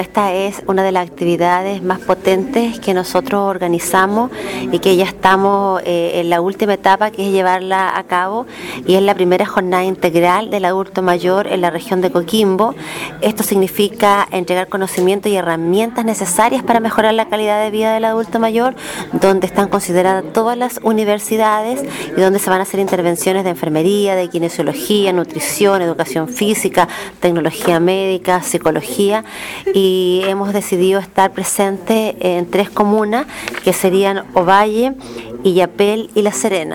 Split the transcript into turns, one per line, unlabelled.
Esta es una de las actividades más potentes que nosotros organizamos y que ya estamos en la última etapa, que es llevarla a cabo, y es la primera jornada integral del adulto mayor en la región de Coquimbo. Esto significa entregar conocimiento y herramientas necesarias para mejorar la calidad de vida del adulto mayor, donde están consideradas todas las universidades y donde se van a hacer intervenciones de enfermería, de kinesiología, nutrición, educación física, tecnología médica, psicología, y hemos decidido estar presentes en 3 comunas que serían Ovalle, Illapel y La Serena.